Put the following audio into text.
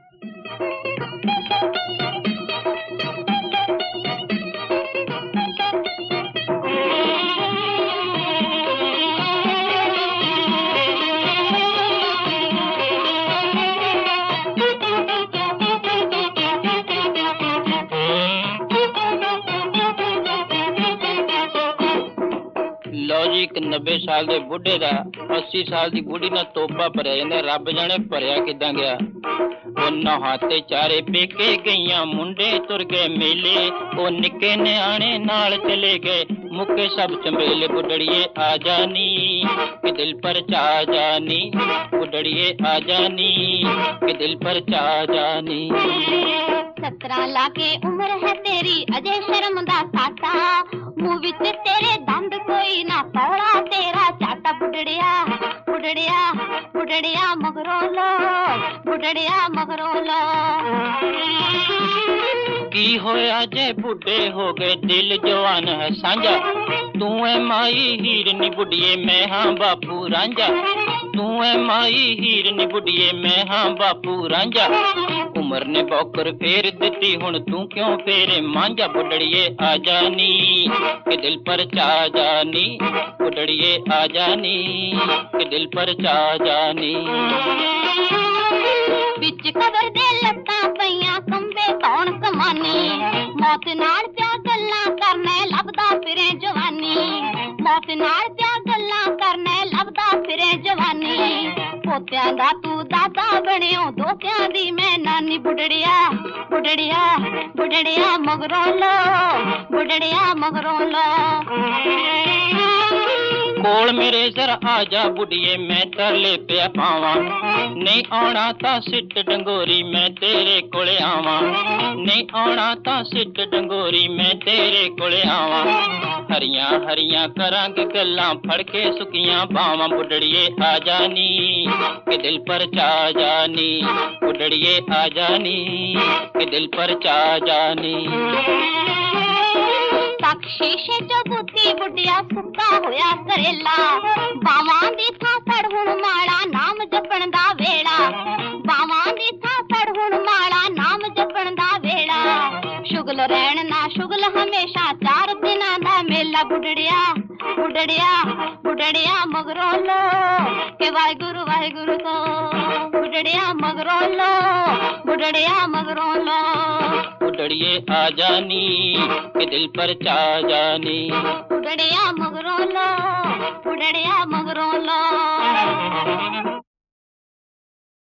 लो जी, एक 90 साल के बुढ़े का 80 साल की बुढ़ी ने तोपा भरिया जांदा, रब जाने भरिया किदां गया। वो नहाते चारे पेके गईयां, मुंडे तुर गए मेले, वो निके न्याणे नाल चले गए, मुके सब चंबेले। बुढ़ड़िए आ जानी कि दिल पर चा जानी, बुढ़ड़िए आ जानी कि दिल पर चा जानी। 17 लाके उम्र है तेरी, अजय शर्म दा साटा, मुंह विच तेरे दंद कोई ना, पौड़ा तेरा चाटा। बुढ़ड़िया बुढ़ड़िया बुढ़ड़िया मगरों लो, बुढ़ड़िया मगरों लो। की होया जे बुढ़े हो गए, दिल जवान है सांझा, तू है माई हीर नी बुढ़िए, मैं हाँ बापू रांझा, तू है माई हीर नी बुढ़िए, मैं हाँ बापू रांझा। उम्र ने बौकर फेर दिती, हुण तू क्यों फेरे मांझा। बुढ़ड़िए आ जानी कि दिल पर चा जानी, बुढ़ड़िए आ जानी कि दिल पर चा जानी। बिच कबर दे लत्तां पईयां, कंबे कौन कमानी, मौत नाल प्या गल्लां करने लभदा फिरे जवानी, मौत नाल प्या गल्लां करने लभदा फिरे जवानी। पोत्यां दा तू दादा बणियो, दोतियां दी मैं नानी। बुढ़ड़िया बुढ़ड़िया बुढ़ड़िया मगरों लो, बुढ़ड़िया मगरों लो। कोल मेरे जरा आजा बुढ़िए, मैं तरले पे पावा, नहीं आना ता सिट डंगोरी, मैं तेरे कोले आवा, नहीं आना ता सिट डंगोरी, मैं तेरे कोले आवा। हरियां हरियां करांगे गल्लां, फड़ के सुकियां बावां। बुढ़ड़िए आ जानी कि दिल पर चा जानी, बुढ़ड़िए आ जानी कि दिल पर चा जानी। तक शीशे चो बुद्धी बुढ़िया, सुक्का होया करेला, बावां दी थां फड़ हुण माड़ा, नाम जपण दा वेड़ा, बावां दी थां फड़ हुण माड़ा, नाम जपण दा वेड़ा। शुगल रहण ना शुगल हमेशा, 4 दिनां दा मेला। बुढ़ड़िया बुढ़ड़िया बुढ़ड़िया मगरों लो, के वाहिगुरु वाहिगुरु को। बुढ़ड़िया मगरों लो, बुढ़ड़िया मगरों लो। बुढ़ड़िए आ जानी कि दिल पर चा जानी, बुढ़ड़िया मगरों लो, बुढ़ड़िया मगरों लो।